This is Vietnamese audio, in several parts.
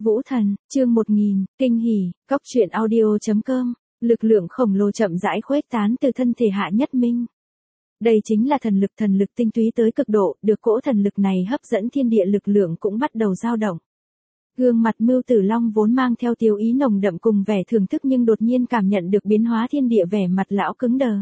Vũ Thần, chương 1000, kinh hỉ, cóc truyện audio.com, lực lượng khổng lồ chậm rãi khuếch tán từ thân thể Hạ Nhất Minh. Đây chính là thần lực tinh túy tới cực độ, được cỗ thần lực này hấp dẫn thiên địa lực lượng cũng bắt đầu dao động. Gương mặt Mưu Tử Long vốn mang theo tiêu ý nồng đậm cùng vẻ thưởng thức nhưng đột nhiên cảm nhận được biến hóa thiên địa, vẻ mặt lão cứng đờ.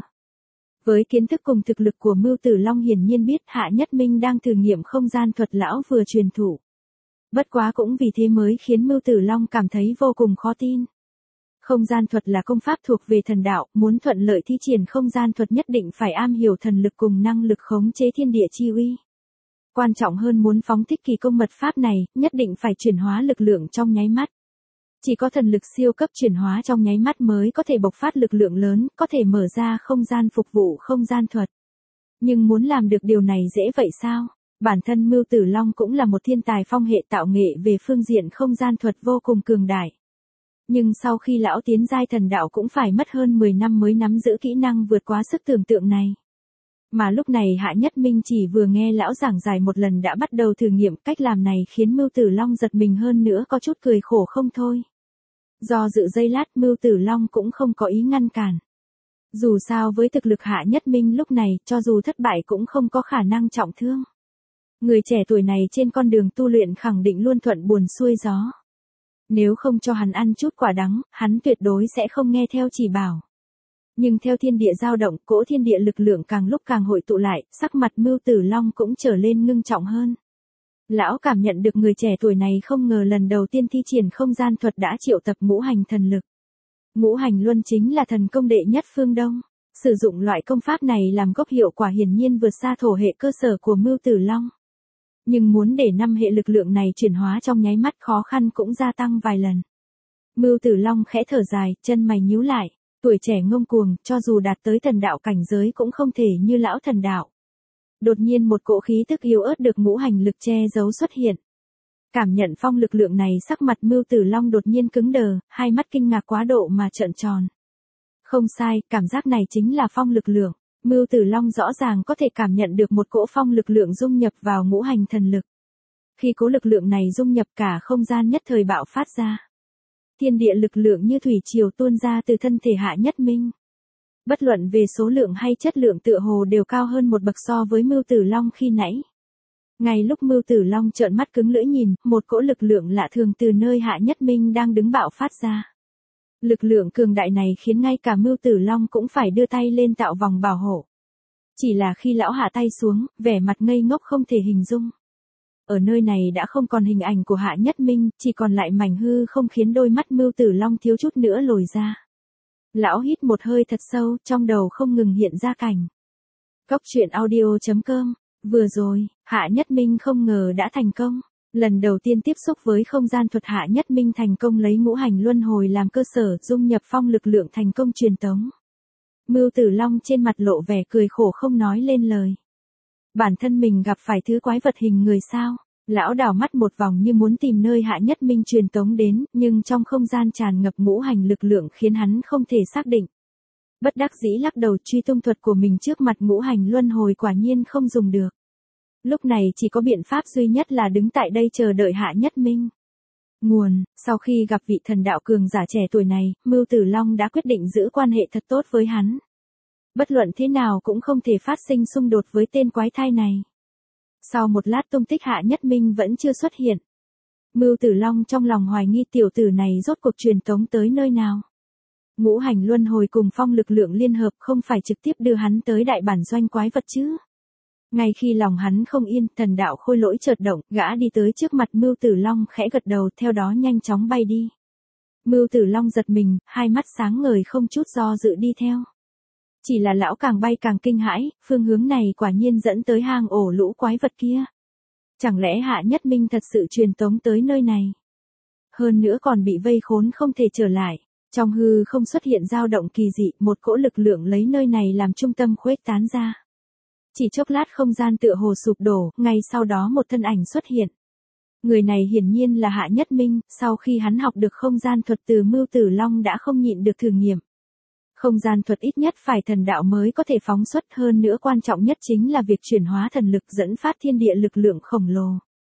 Với kiến thức cùng thực lực của Mưu Tử Long hiển nhiên biết Hạ Nhất Minh đang thử nghiệm không gian thuật lão vừa truyền thụ. Bất quá cũng vì thế mới khiến Mưu Tử Long cảm thấy vô cùng khó tin. Không gian thuật là công pháp thuộc về thần đạo, muốn thuận lợi thi triển không gian thuật nhất định phải am hiểu thần lực cùng năng lực khống chế thiên địa chi uy. Quan trọng hơn muốn phóng thích kỳ công mật pháp này, nhất định phải chuyển hóa lực lượng trong nháy mắt. Chỉ có thần lực siêu cấp chuyển hóa trong nháy mắt mới có thể bộc phát lực lượng lớn, có thể mở ra không gian phục vụ không gian thuật. Nhưng muốn làm được điều này dễ vậy sao? Bản thân Mưu Tử Long cũng là một thiên tài phong hệ tạo nghệ về phương diện không gian thuật vô cùng cường đại. Nhưng sau khi lão tiến giai thần đạo cũng phải mất hơn 10 năm mới nắm giữ kỹ năng vượt quá sức tưởng tượng này. Mà lúc này Hạ Nhất Minh chỉ vừa nghe lão giảng giải một lần đã bắt đầu thử nghiệm, cách làm này khiến Mưu Tử Long giật mình hơn nữa có chút cười khổ không thôi. Do dự giây lát Mưu Tử Long cũng không có ý ngăn cản. Dù sao với thực lực Hạ Nhất Minh lúc này, cho dù thất bại cũng không có khả năng trọng thương. Người trẻ tuổi này trên con đường tu luyện khẳng định luôn thuận buồm xuôi gió. Nếu không cho hắn ăn chút quả đắng, hắn tuyệt đối sẽ không nghe theo chỉ bảo. Nhưng theo thiên địa dao động, cỗ thiên địa lực lượng càng lúc càng hội tụ lại, sắc mặt Mưu Tử Long cũng trở lên ngưng trọng hơn. Lão cảm nhận được người trẻ tuổi này không ngờ lần đầu tiên thi triển không gian thuật đã triệu tập ngũ hành thần lực. Ngũ hành luân chính là thần công đệ nhất phương Đông. Sử dụng loại công pháp này làm gốc hiệu quả hiển nhiên vượt xa thổ hệ cơ sở của Mưu Tử Long. Nhưng muốn để 5 hệ lực lượng này chuyển hóa trong nháy mắt khó khăn cũng gia tăng vài lần. Mưu Tử Long khẽ thở dài, chân mày nhíu lại. Tuổi trẻ ngông cuồng, cho dù đạt tới thần đạo cảnh giới cũng không thể như lão thần đạo. Đột nhiên một cỗ khí tức yếu ớt được ngũ hành lực che giấu xuất hiện. Cảm nhận phong lực lượng này, sắc mặt Mưu Tử Long đột nhiên cứng đờ, hai mắt kinh ngạc quá độ mà trợn tròn. Không sai, cảm giác này chính là phong lực lượng. Mưu Tử Long rõ ràng có thể cảm nhận được một cỗ phong lực lượng dung nhập vào ngũ hành thần lực. Khi cỗ lực lượng này dung nhập, cả không gian nhất thời bạo phát ra. Thiên địa lực lượng như thủy triều tuôn ra từ thân thể Hạ Nhất Minh. Bất luận về số lượng hay chất lượng tựa hồ đều cao hơn một bậc so với Mưu Tử Long khi nãy. Ngay lúc Mưu Tử Long trợn mắt cứng lưỡi nhìn, một cỗ lực lượng lạ thường từ nơi Hạ Nhất Minh đang đứng bạo phát ra. Lực lượng cường đại này khiến ngay cả Mưu Tử Long cũng phải đưa tay lên tạo vòng bảo hộ. Chỉ là khi lão hạ tay xuống, vẻ mặt ngây ngốc không thể hình dung. Ở nơi này đã không còn hình ảnh của Hạ Nhất Minh, chỉ còn lại mảnh hư không khiến đôi mắt Mưu Tử Long thiếu chút nữa lồi ra. Lão hít một hơi thật sâu, trong đầu không ngừng hiện ra cảnh. Cóc truyện audio.com, vừa rồi, Hạ Nhất Minh không ngờ đã thành công. Lần đầu tiên tiếp xúc với không gian thuật, Hạ Nhất Minh thành công lấy ngũ hành luân hồi làm cơ sở, dung nhập phong lực lượng thành công truyền tống. Mưu Tử Long trên mặt lộ vẻ cười khổ không nói lên lời. Bản thân mình gặp phải thứ quái vật hình người sao? Lão đảo mắt một vòng như muốn tìm nơi Hạ Nhất Minh truyền tống đến, nhưng trong không gian tràn ngập ngũ hành lực lượng khiến hắn không thể xác định. Bất đắc dĩ lắc đầu, truy tung thuật của mình trước mặt ngũ hành luân hồi quả nhiên không dùng được. Lúc này chỉ có biện pháp duy nhất là đứng tại đây chờ đợi Hạ Nhất Minh. Sau khi gặp vị thần đạo cường giả trẻ tuổi này, Mưu Tử Long đã quyết định giữ quan hệ thật tốt với hắn. Bất luận thế nào cũng không thể phát sinh xung đột với tên quái thai này. Sau một lát tung tích Hạ Nhất Minh vẫn chưa xuất hiện. Mưu Tử Long trong lòng hoài nghi tiểu tử này rốt cuộc truyền tống tới nơi nào. Ngũ hành luân hồi cùng phong lực lượng liên hợp không phải trực tiếp đưa hắn tới đại bản doanh quái vật chứ. Ngay khi lòng hắn không yên, thần đạo khôi lỗi chợt động, gã đi tới trước mặt Mưu Tử Long khẽ gật đầu, theo đó nhanh chóng bay đi. Mưu Tử Long giật mình, hai mắt sáng ngời không chút do dự đi theo. Chỉ là lão càng bay càng kinh hãi, phương hướng này quả nhiên dẫn tới hang ổ lũ quái vật kia. Chẳng lẽ Hạ Nhất Minh thật sự truyền tống tới nơi này? Hơn nữa còn bị vây khốn không thể trở lại. Trong hư không xuất hiện dao động kỳ dị, một cỗ lực lượng lấy nơi này làm trung tâm khuếch tán ra. Chỉ chốc lát không gian tựa hồ sụp đổ, ngay sau đó một thân ảnh xuất hiện. Người này hiển nhiên là Hạ Nhất Minh, sau khi hắn học được không gian thuật từ Mưu Tử Long đã không nhịn được thử nghiệm. Không gian thuật ít nhất phải thần đạo mới có thể phóng xuất, hơn nữa quan trọng nhất chính là việc chuyển hóa thần lực dẫn phát thiên địa lực lượng khổng lồ.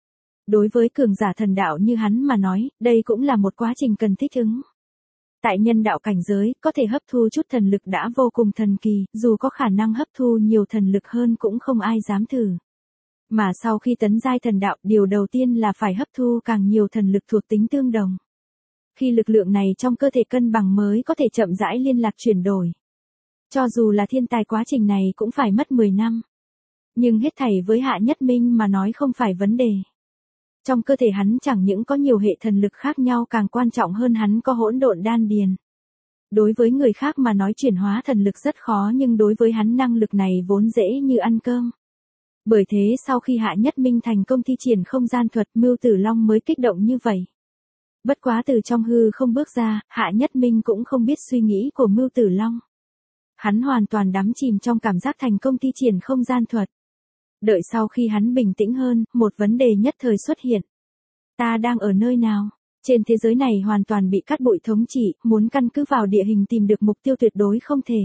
Đối với cường giả thần đạo như hắn mà nói, đây cũng là một quá trình cần thích ứng. Tại nhân đạo cảnh giới, có thể hấp thu chút thần lực đã vô cùng thần kỳ, dù có khả năng hấp thu nhiều thần lực hơn cũng không ai dám thử. Mà sau khi tấn giai thần đạo, điều đầu tiên là phải hấp thu càng nhiều thần lực thuộc tính tương đồng. Khi lực lượng này trong cơ thể cân bằng mới có thể chậm rãi liên lạc chuyển đổi. Cho dù là thiên tài quá trình này cũng phải mất 10 năm. Nhưng hết thảy với Hạ Nhất Minh mà nói không phải vấn đề. Trong cơ thể hắn chẳng những có nhiều hệ thần lực khác nhau, càng quan trọng hơn hắn có hỗn độn đan điền. Đối với người khác mà nói chuyển hóa thần lực rất khó, nhưng đối với hắn năng lực này vốn dễ như ăn cơm. Bởi thế sau khi Hạ Nhất Minh thành công thi triển không gian thuật, Mưu Tử Long mới kích động như vậy. Bất quá từ trong hư không bước ra, Hạ Nhất Minh cũng không biết suy nghĩ của Mưu Tử Long. Hắn hoàn toàn đắm chìm trong cảm giác thành công thi triển không gian thuật. Đợi sau khi hắn bình tĩnh hơn, một vấn đề nhất thời xuất hiện. Ta đang ở nơi nào? Trên thế giới này hoàn toàn bị cát bụi thống trị, muốn căn cứ vào địa hình tìm được mục tiêu tuyệt đối không thể.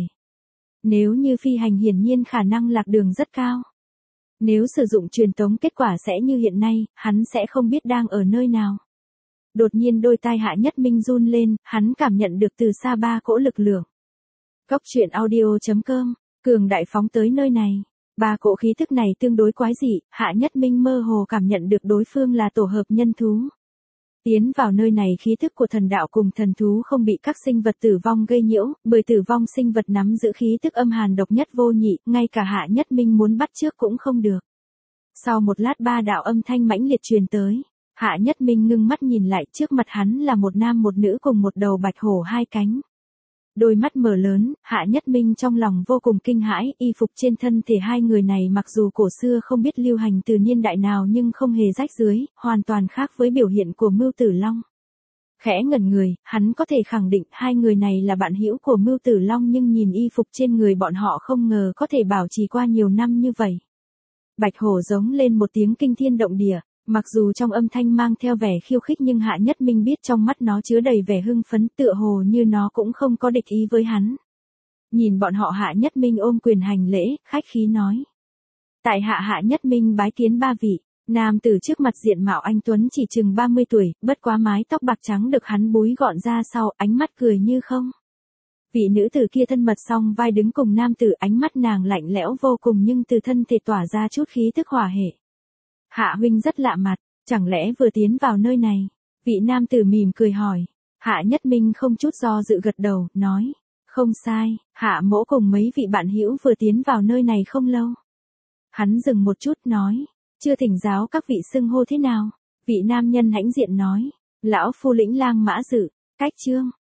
Nếu như phi hành hiển nhiên khả năng lạc đường rất cao. Nếu sử dụng truyền tống kết quả sẽ như hiện nay, hắn sẽ không biết đang ở nơi nào. Đột nhiên đôi tai Hạ Nhất Minh run lên, hắn cảm nhận được từ xa 3 cỗ lực lượng. Cốc truyện audio.com, cường đại phóng tới nơi này. 3 cỗ khí thức này tương đối quái dị, Hạ Nhất Minh mơ hồ cảm nhận được đối phương là tổ hợp nhân thú. Tiến vào nơi này khí thức của thần đạo cùng thần thú không bị các sinh vật tử vong gây nhiễu, bởi tử vong sinh vật nắm giữ khí thức âm hàn độc nhất vô nhị, ngay cả Hạ Nhất Minh muốn bắt chước cũng không được. Sau một lát 3 đạo âm thanh mãnh liệt truyền tới, Hạ Nhất Minh ngưng mắt nhìn lại, trước mặt hắn là một nam một nữ cùng một đầu bạch hổ 2 cánh. Đôi mắt mở lớn, Hạ Nhất Minh trong lòng vô cùng kinh hãi, y phục trên thân thể hai người này mặc dù cổ xưa không biết lưu hành từ niên đại nào nhưng không hề rách rưới, hoàn toàn khác với biểu hiện của Mưu Tử Long. Khẽ ngẩn người, hắn có thể khẳng định hai người này là bạn hữu của Mưu Tử Long, nhưng nhìn y phục trên người bọn họ không ngờ có thể bảo trì qua nhiều năm như vậy. Bạch hổ giống lên một tiếng kinh thiên động địa. Mặc dù trong âm thanh mang theo vẻ khiêu khích nhưng Hạ Nhất Minh biết trong mắt nó chứa đầy vẻ hưng phấn, tựa hồ như nó cũng không có địch ý với hắn. Nhìn bọn họ, Hạ Nhất Minh ôm quyền hành lễ, khách khí nói. Tại Hạ Nhất Minh bái kiến 3 vị. Nam tử trước mặt diện mạo anh tuấn chỉ chừng 30 tuổi, bất quá mái tóc bạc trắng được hắn búi gọn ra sau, ánh mắt cười như không. Vị nữ tử kia thân mật song vai đứng cùng nam tử, ánh mắt nàng lạnh lẽo vô cùng nhưng từ thân thể tỏa ra chút khí tức hỏa hệ. Hạ huynh rất lạ mặt, chẳng lẽ vừa tiến vào nơi này? Vị nam tử mỉm cười hỏi. Hạ Nhất Minh không chút do dự gật đầu, nói. Không sai, Hạ mỗ cùng mấy vị bạn hữu vừa tiến vào nơi này không lâu. Hắn dừng một chút nói. Chưa thỉnh giáo các vị xưng hô thế nào? Vị nam nhân hãnh diện nói. Lão phu Lĩnh Lang Mã Dự, Cách Trương.